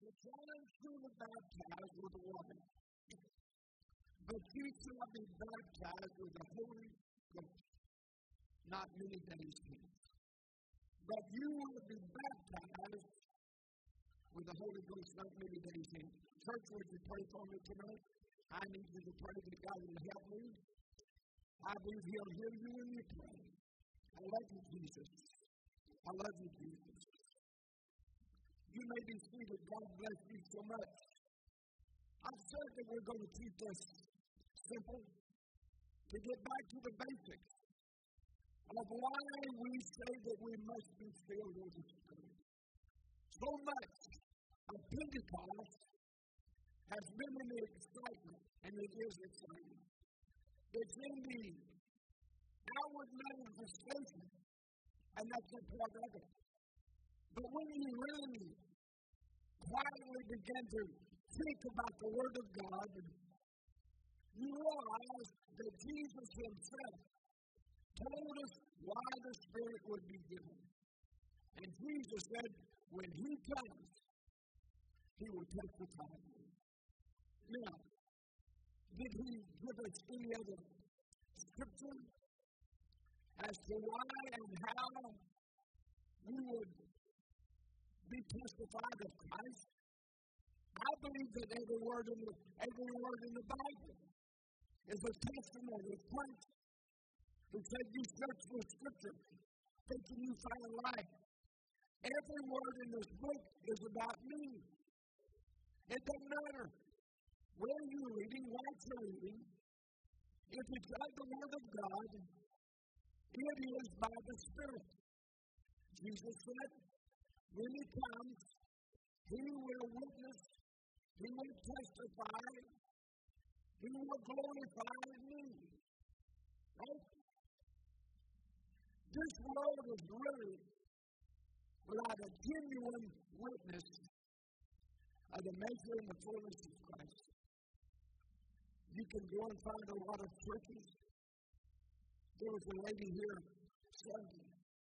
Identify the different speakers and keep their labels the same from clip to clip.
Speaker 1: John truly baptized with water, but you shall be baptized with the Holy Ghost not many days hence. But you will be baptized with the Holy Ghost not many days hence. Church, would you pray for me tonight? I need you to pray that God will help me. I believe He'll hear you when you pray. I love you, Jesus. I love you, Jesus. You may be seated. God bless you so much. I've said that we're going to keep this simple, to get back to the basics of why we say that we must be filled with the Spirit. So much of Pentecost has been in the excitement, and it is exciting. It's in the outward manifestation, and that's a part of it. But when you really quietly begin to think about the Word of God, you realize that Jesus Himself told us why the Spirit would be given. And Jesus said, when He comes, He will testify. Now, did He give us any other scripture as to why and how we would be testified of Christ? I believe that every word in the Bible is a testimony of Christ. He said, you search for Scripture, thinking you find life. Every word in this book is about me. It doesn't matter where you're reading, what you're reading. If it's of the Word of God, it is by the Spirit. Jesus said, when He comes, He will witness, He will testify, He will glorify me. Right? This world is really without a genuine witness of the measure and the fullness of Christ. You can go and find a lot of churches. There was a lady here Sunday,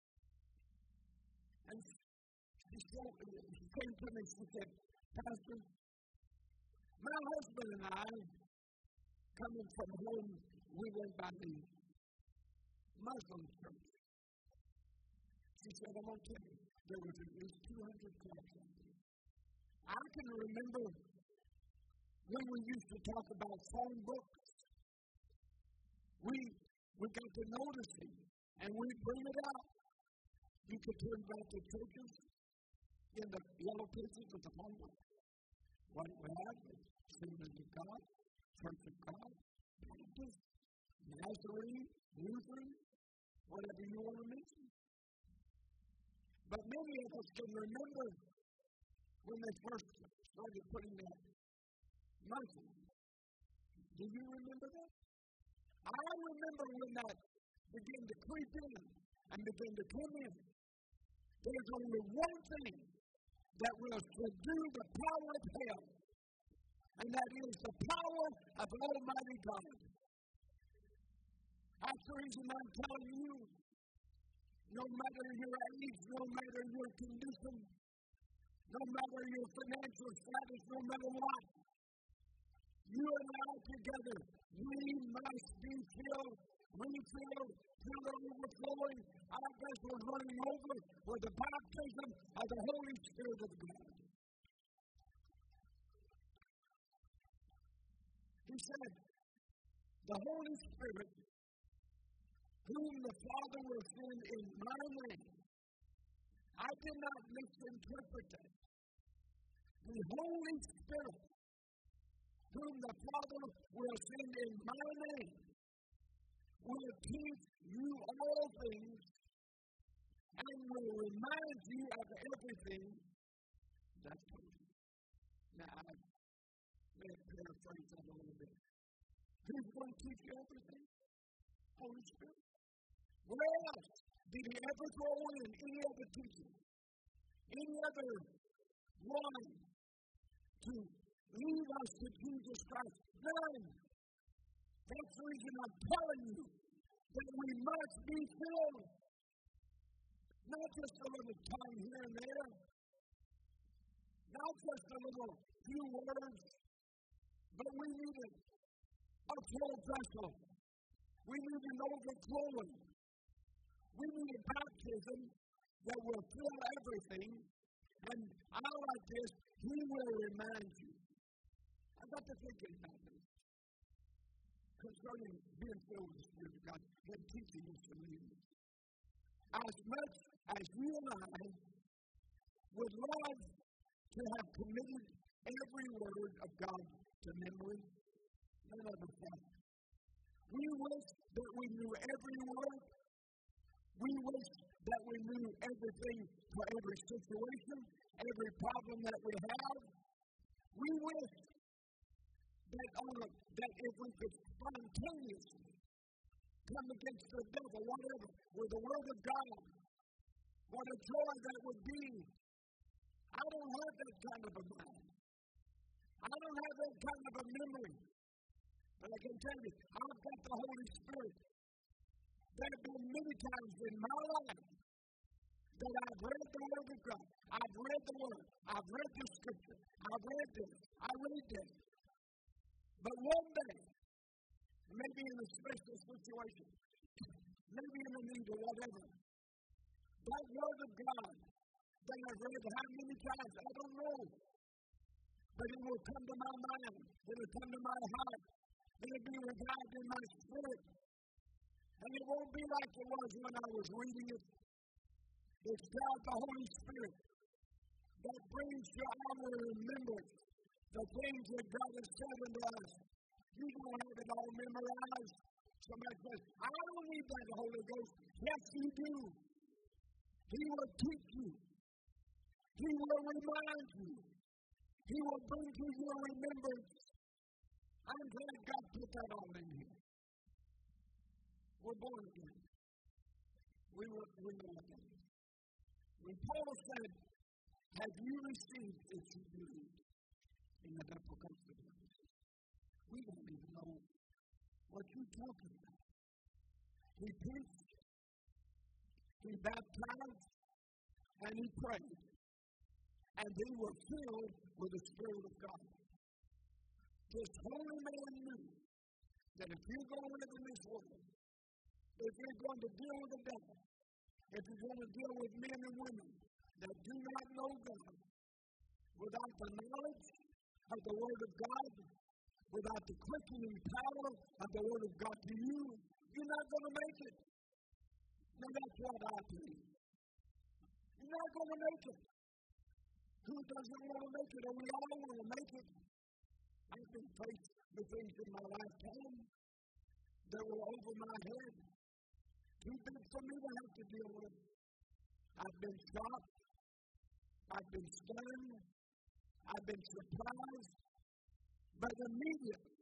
Speaker 1: and she came to me and she said, Pastor, my husband and I, coming from home, we went by the Muslim church. She said, I'm going to tell you, there was at least 200 classes. I can remember when we used to talk about phone books. We got to noticing, and we bring it out. You could turn back to churches in the yellow pages of the phone book. What we have is Assembly of God, Church of God, Baptist, Nazarene, Lutheran, whatever you want to mention. But many of us can remember when they first started putting that Muslim. Do you remember that? I remember when that began to creep in and began to come in. There's only one thing that will subdue the power of hell, and that is the power of Almighty God. That's the reason I'm telling you, no matter your age, no matter your condition, no matter your financial status, no matter what, you and I together, we must be filled, refilled, till overflowing. Our vessels running over with the baptism of the Holy Spirit of God. He said, the Holy Spirit, whom the Father will send in my name. I did not misinterpret that. The Holy Spirit, whom the Father will send in my name, will teach you all things and will remind you of everything that's coming. Now, I may paraphrase that a little bit. Who's going to teach you everything? Holy Spirit. Where else did He ever go in any other teaching? Any other one to lead us to Jesus Christ? None. That's the reason I'm telling you that we must be filled. Not just a little time here and there. Not just a little few words, but we needed a full vessel. We need an overflowing. We need a baptism that will fill everything. And I like this, He will remind you. I got to thinking about this. Concerning being filled with the Spirit of God, Him teaching us to live. As much as you and I would love to have committed every word of God to memory, none of us have. We wish that we knew every word. We wish that we knew everything for every situation, every problem that we have. We wish that if we could spontaneously come against the devil, whatever, with the Word of God, what a joy that would be. I don't have that kind of a mind. I don't have that kind of a memory. But I can tell you, I've got the Holy Spirit. There have been many times in my life that I've read the Word of God. I've read the Word. I've read the Scripture. I've read this. I read this. But one day, maybe in a special situation, maybe in a need or whatever, that Word of God that I've read how many times, I don't know. But it will come to my mind. It will come to my heart. It will be revived in my spirit. And it won't be like it was when I was reading it. It's God, the Holy Spirit, that brings to our remembrance the things that God has said unto us. You don't have it all memorized. Somebody says, I don't need that Holy Ghost. Yes, you do. He will teach you. He will remind you. He will bring to your remembrance. I'm glad God put that all in here. We're born again. We know that. When Paul said, have you received if you believe in the application? We don't even know what you're talking about. He preached, he baptized, and he prayed. And they were filled with the Spirit of God. This holy man knew that if you're going to live in this world, if you're going to deal with the devil, if you're going to deal with men and women that do not know God, without the knowledge of the Word of God, without the quickening power of the Word of God to you, you're not going to make it. Now that's what I believe. You're not going to make it. Who doesn't want to make it? And we all want to make it. I've been faced with things in my lifetime that were over my head. Too big for me to have to deal with. I've been shocked. I've been stunned. I've been surprised. But immediately,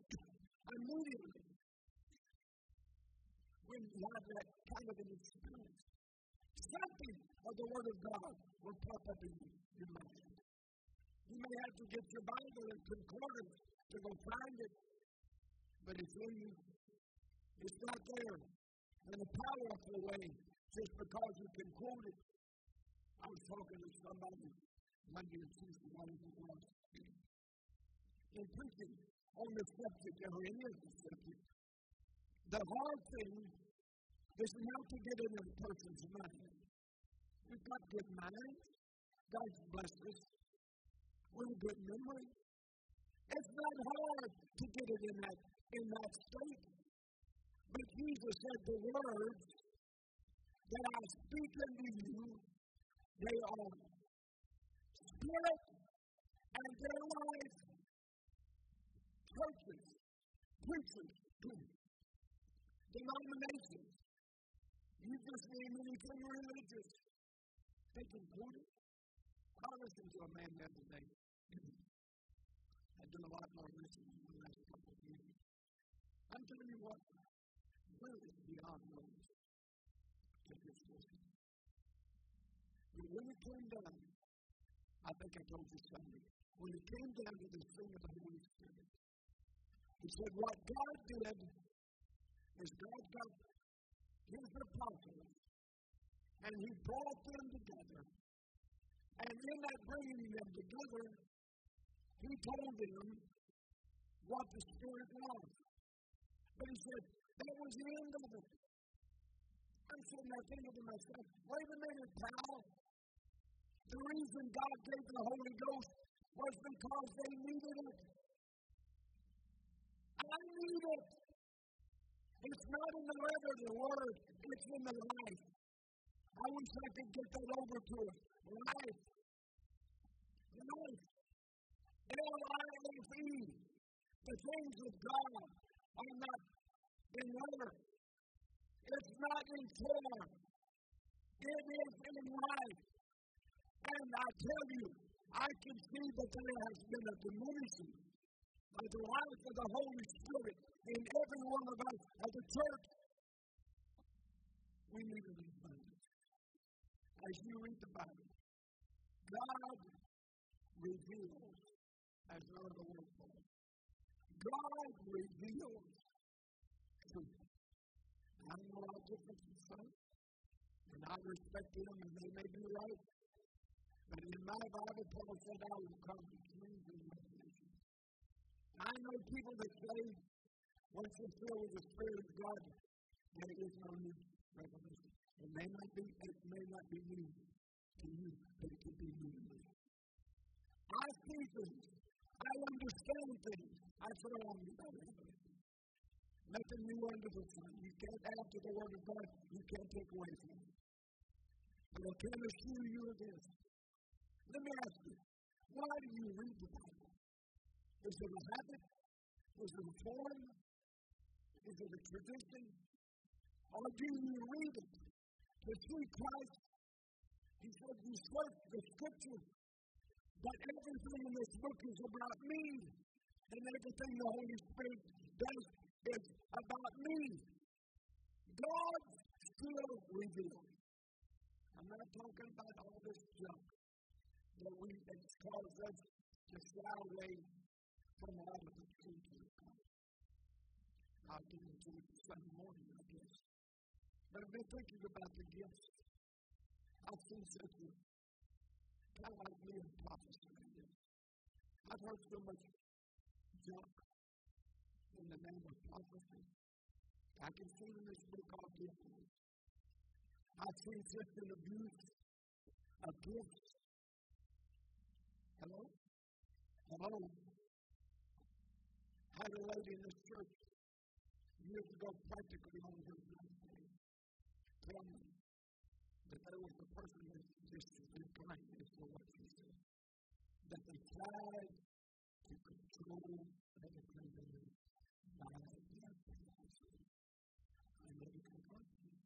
Speaker 1: when you have that kind of an experience, something of the Word of God will pop up in your mind. You may have to get your Bible and concordance to go find it, but it's in you. It's not there in a powerful way just because you can quote it. I was talking to somebody Monday or Tuesday, one of them was, in preaching on the subject, or any of the subject. The hard thing is not to get in a person's mind. We've got good minds. God's blessed us with a good memory. It's not hard to get it in that state. But Jesus said, the words that I speak unto you, they are spirit and their life. Churches, preachers, denominations. You just name anything religious. They can quote it. I listened to a man the other day. I've done a lot more listening in the last couple of years. I'm telling you what, really beyond words to this listen. But when it came down, I think I told you Sunday, when it came down to this thing of the Holy Spirit, he said what God did is God got his apostles and he brought them together And in that bringing them together, he told them what the Spirit was. But he said, that was the end of it. I'm sitting there thinking to myself, wait a minute, pal. The reason God gave the Holy Ghost was because they needed it. I need it. It's not in the letter of the Word, it's in the life. I wish I could get that over to us. Life. Life. L-I-F-E. The things of God are not in letter. It's not in form. It is in life. And I tell you, I can see that there has been a diminishing of the life of the Holy Spirit in every one of us as a church. We need an abundance. As you read the Bible, God reveals, as another word for it, God reveals truth. I don't know how different from some, and I respect them, and they may be right. But in my Bible, Paul said, I will come to dreams and revelation. I know people that say, once you're filled with the Spirit of God, there is no new revelation. It may not be new to you, but it can be new to me. I see things. I understand things. That's what I want to do. Nothing new under the sun. You can't add to the Word of God. You can't take away from it. But I can assure you of this. Let me ask you, why do you read the Bible? Is it a habit? Is it a form? Is it a tradition? Or do you read it to see Christ? He said, you search the Scripture, but everything in this book is about me, and everything the Holy Spirit does is about me. God still reveals. I'm not talking about all this junk that's caused us to shy away from all of the truth of God. I'll get into it Sunday morning, I guess. But I've been thinking about the gifts. I've seen such a kind of like me in prophecy. I've heard so much junk in the name of prophecy. I can see in this book all gifts. I've seen such an abuse of gifts. Hello? Hello? I had a lady in this church years ago, practically on her birthday, tell me that there was a person that just inclined as to what she said. That they tried to control everything by their prophecy. And they can function.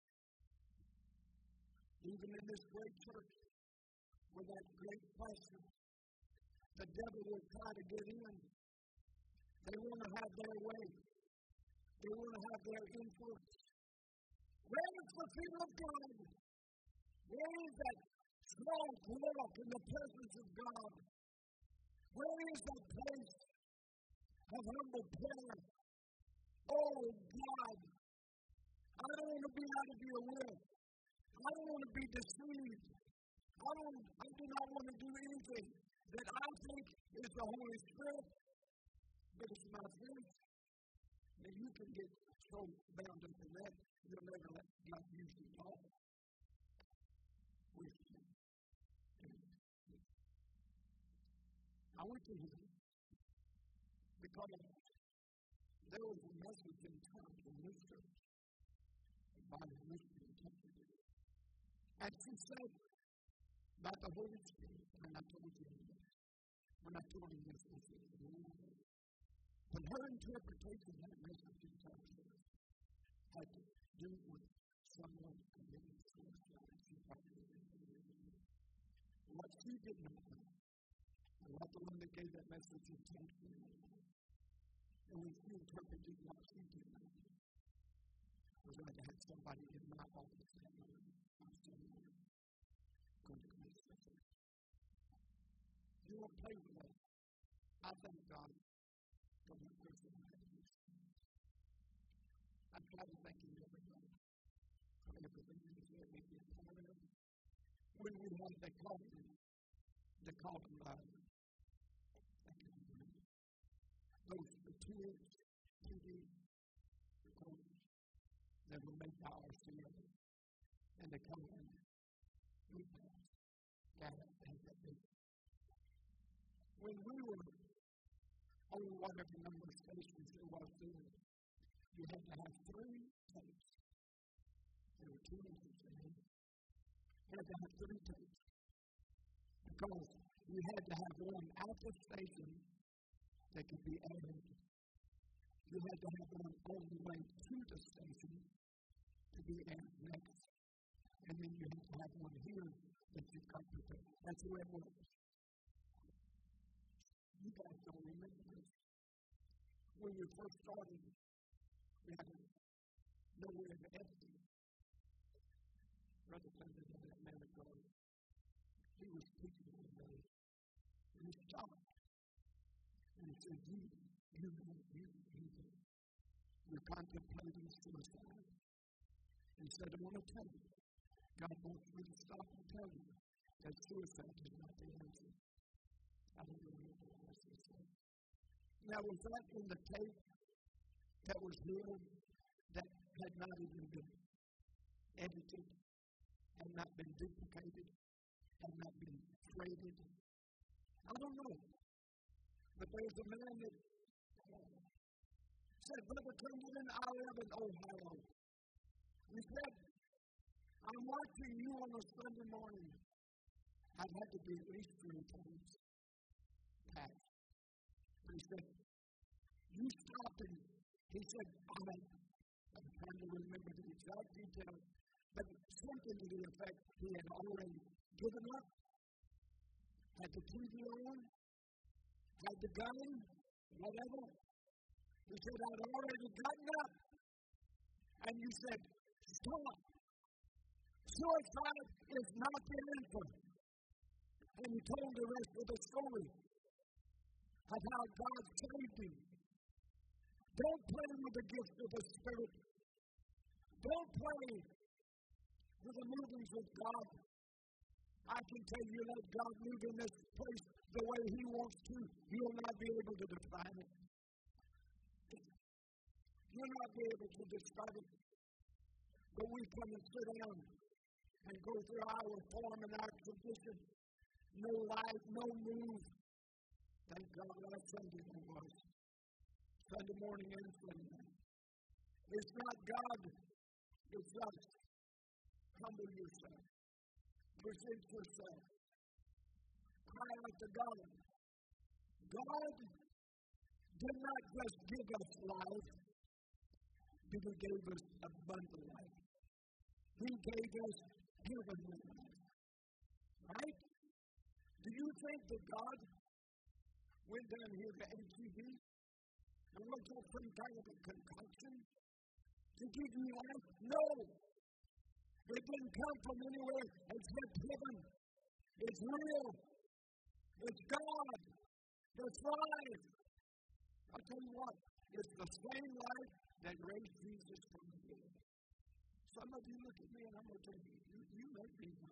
Speaker 1: Even in this great church, with that great pastor, the devil will try to get in. They want to have their way. They want to have their influence. Where is the fear of God? Where is that strong walk in the presence of God? Where is that place of humble prayer? Oh God, I don't want to be out of your will. I don't want to be deceived. I do not want to do anything that I think is the Holy Spirit, but it's my flesh. And you can get so bound up in that, you'll never let God use you at all. I went to him because there was a message in tongues in this church by the mystery in tongues. And she said about the Holy Spirit, and I told you this. When I told him this, I said, but her interpretation of that message in tongues had to do with someone committing suicide. What she did not know, and what the one that gave that message in tongues did not know, and when she interpreted what she did not know, was like I had somebody in my office that morning, going to commit suicide. You won't play with that. I thank God for that person. I try to thank you every day for everything that you did. When we had that coffee, They call them those tours, TV, that were made by RCA. And they come in, when we were on whatever number of stations there was there, you had to have 3 tapes. There were 2 inches. You had to have 3 tapes. Because you had to have one at the station that could be added. You had to have one on the way to the station to be added next. And then you had to have one here that you cut with it. That's the way it works. You guys don't remember this. When we first started, we had nowhere to empty. Brother Clinton had that man of God. He was teaching one day. And he stopped. And he said, you're contemplating suicide. He said, I want to tell you, God wants me to stop and tell you that suicide is not the answer. I don't know what the answer is. Now, was that in the tape that was here that had not even been edited, had not been duplicated, had not been traded? I don't know. But there's a man that said, Brother Clinton, I live in Ohio. He said, I'm watching you on a Sunday morning. I've had to be at least 3 times past. But he said, you stopped and he said, I'm trying to remember the exact details, but something to the effect he had already given up, had the TV on, had the gun, whatever. He said, I'd already gotten up. And you said, stop. Suicide is not the answer. And he told the rest of the story of how God saved him. Don't play with the gift of the Spirit. Don't play with the movements of God. I can tell you, let God move in this place the way He wants to. You'll not be able to define it. You'll not be able to describe it. But we come and sit down and go through our form and our tradition. No life, no move. Thank God last Sunday it was. Sunday morning and Sunday night. It's not God. It's us. Humble yourself. Present yourself. Cry out to God. God did not just give us life, but He gave us abundant life. He gave us heavenly life. Right? Do you think that God went down here to HEB and looked at some kind of a concoction to give you life? No. It didn't come from anywhere except heaven. It's real. It's God. It's life. I'll tell you what, it's the same life that raised Jesus from the dead. Some of you look at me and I'm going to tell you, you may be one.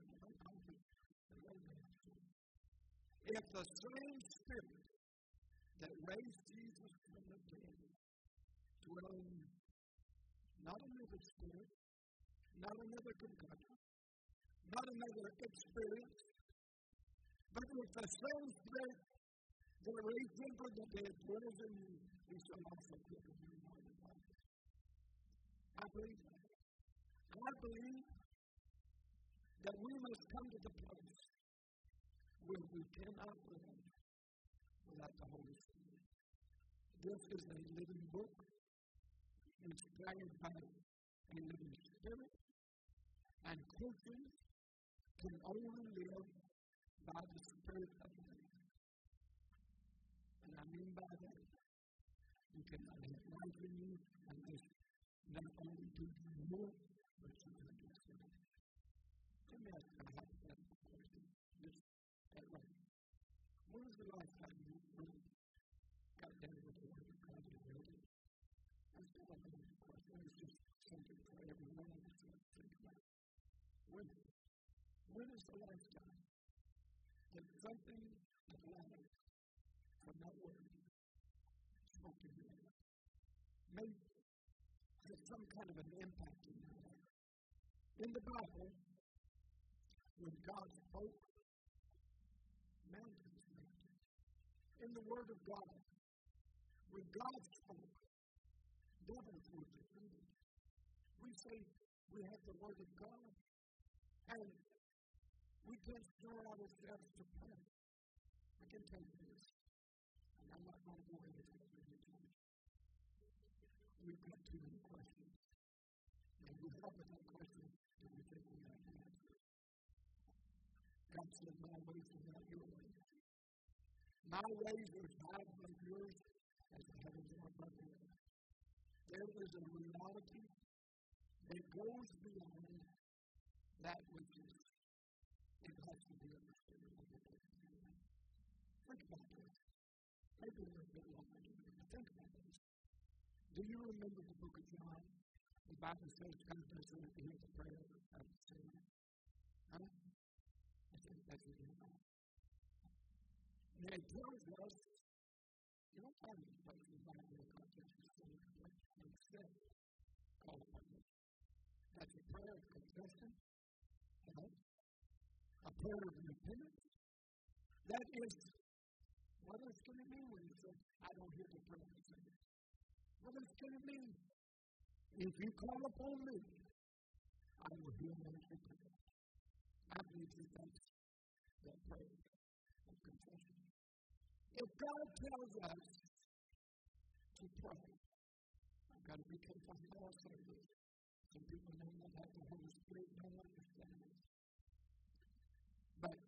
Speaker 1: If the same Spirit that raised Jesus from the dead dwell in you, not another spirit, not another concussion, not another experience, but if the same Spirit that raised Him from the dead dwells in you, He shall also give you eternal life. I believe that. I believe that we must come to the place where we cannot live without the Holy Spirit. This is a living book inspired by a living Spirit, and Christians can only live by the Spirit of God. And I mean by that, you cannot have life in you unless not only do you know it, but you understand it. Let me ask you a hypothetical question. Just that way. When was the last time you really got down with the Word of God and read it? That's not a big question. It's just something for everyone to think about. When is the last time that something of life from that word spoke to you. May have some kind of an impact in your life. In the Bible, when God spoke, mountains moved. In the Word of God, when God spoke, devils were defeated. We say we have the Word of God, and we can throw ourselves to pray. I can tell you this, and I'm not going to go into this. We've got too many questions. And we have enough questions that we think we have to answer. God said, my ways are not your ways. My ways are higher than yours, as the heavens are above the earth. There is a reality that goes beyond that which is impossible to understand. Think about this. Maybe a little bit longer. Think about this. Do you remember the book of John? The Bible says, come to us and hear the prayer of the sinner. Huh? That's what you know. And it tells us, you don't find this place in the Bible in the context of sin and instead call upon it. That's a prayer of confession. A prayer of repentance. That is what it's going to mean when you say, I don't hear the prayer of the sinner. What it's going to mean? If you call upon me, I will hear and answer prayer. I believe that's that prayer of confession. If God tells us to pray, I've got to be careful how I say this. Some people may not have the Holy Spirit, don't understand this. But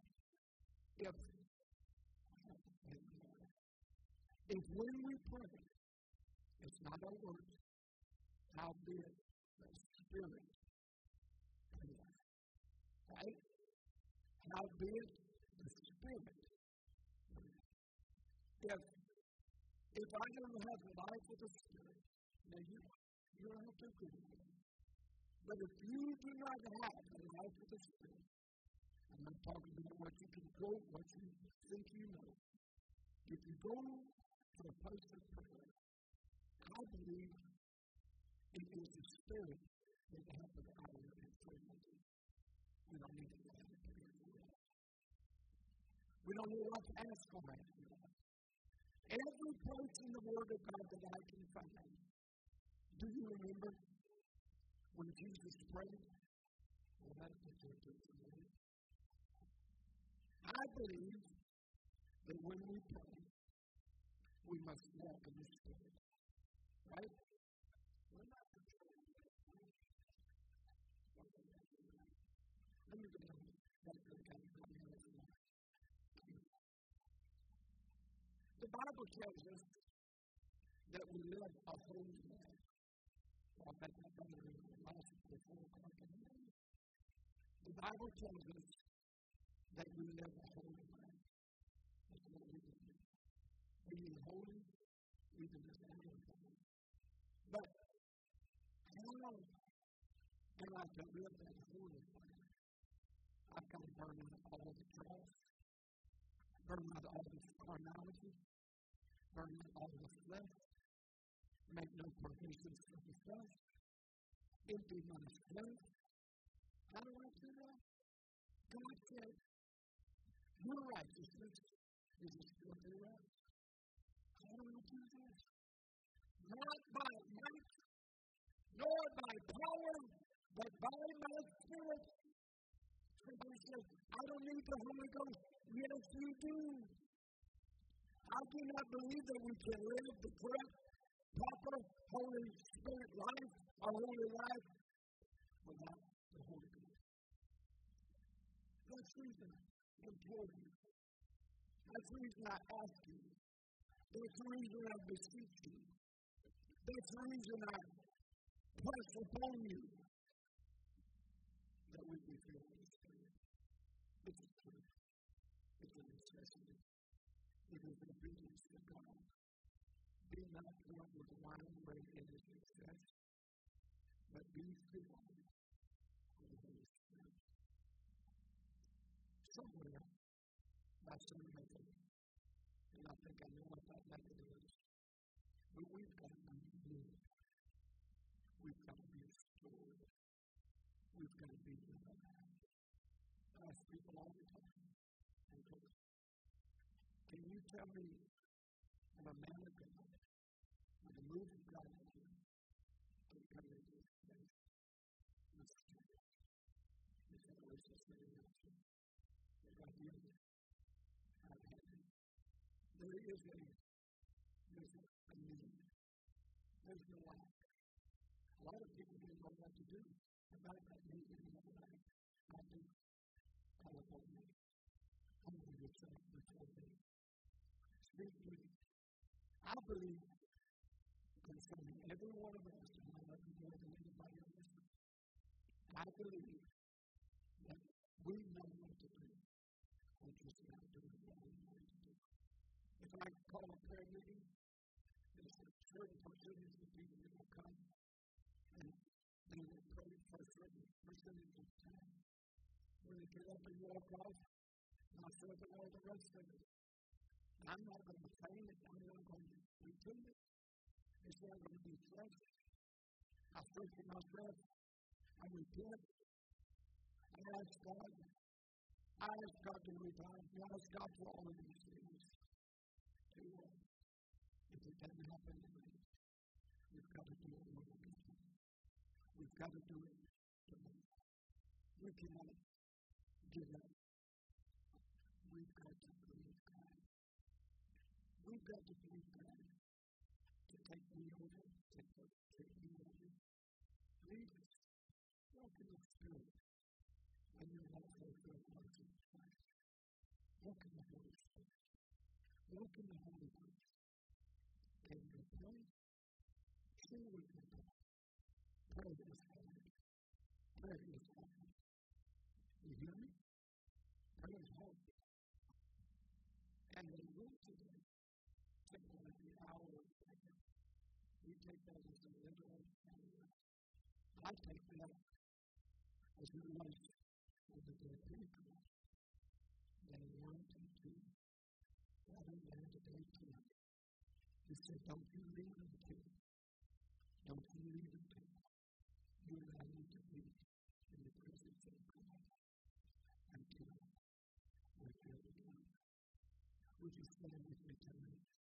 Speaker 1: if when we pray, it's not our words, howbeit the Spirit prays. Right? Howbeit the Spirit prays. If I don't have the life of the Spirit, now you don't have to agree with me. But if you do not have the life of the Spirit, I'm not talking about what you can quote, what you think you know. If you go to a place of prayer, I believe it is the Spirit that has the power to pray. We don't need to ask for that. We don't know what to ask for after that. Every place in the Word of God that I can find, do you remember when Jesus prayed? Well, that's the church. I believe that when we pray, we must walk in the Spirit. Right? We're not controlling it. Let me go down. The Bible tells us that we live a holy life. I'll bet that better in the last before the Bible tells us that we live a holy life. That's what we do. Being holy, even as I am holy. But how am I to live that holy life? I've got to burn out all the trash, burn out all this carnality, burn out all the flesh, make no provisions for the flesh, empty my strength. How do I do that? God said, your righteousness is a filthy rags. How do I do this? Not by might, nor by power, but by my Spirit. Somebody says, I don't need the Holy Ghost. Yes, you do. I do not believe that we can live the correct, proper, Holy Spirit life, a holy life, without the Holy Ghost. That's the reason I implore you. That's the reason I ask you. That's the reason I beseech you. That's the reason I press upon you. That we be filled with the Spirit. It's a truth. It's a necessity. It is obedience to God. Be not filled with wine where it is success, but be filled with the Holy Spirit. Somewhere by some method. And I think I know what that method is. But we've got to be new. We've got to be restored. We've got to be revived. I ask people all the time, can you tell me of a man of God, with a move of God in him, can come into this place? Restored. Is that what it's saying? Is that you? I've had it. There is a need. There's no lack. A lot of people don't know what to do about that need in their life. I do. Call upon me. Humble yourself before me. Speak to me. I believe concerning every one of us, and I love you more than anybody else. I believe that we know what to do. We're just not doing what we need to do. If I call a prayer meeting, there's a certain percentage of people that will come, and they will pray for a certain percentage of time. When they get up and walk off, myself and all the rest of it, I'm not going to feign it. I'm not going to pretend it. It's not going to be flesh. I pray for myself. I repent. I ask God. I ask God to revive me. I ask God for all of these things. If it doesn't happen tonight, we've got to do it more than before. We've got to do it tonight. We cannot give up. We've got to believe God. We've got to believe God to take me over, take me over. Lead us. Walk in the Spirit. And you'll walk over the life of Christ. Walk in the Holy Spirit. Walk in the Holy Ghost. Can you pray? Sing with me. Pray is hard. Pray is hard. You hear me? Pray is hard. And we will today take that as the hour of prayer. We take that as a literal hour. I take that as it was on the day of Pentecost. Day 1 and 2. Rather than today 2. He said, don't you leave until. Don't you leave until. You and I need to be in the presence of God until we're filled with God. Would you stand with me tonight?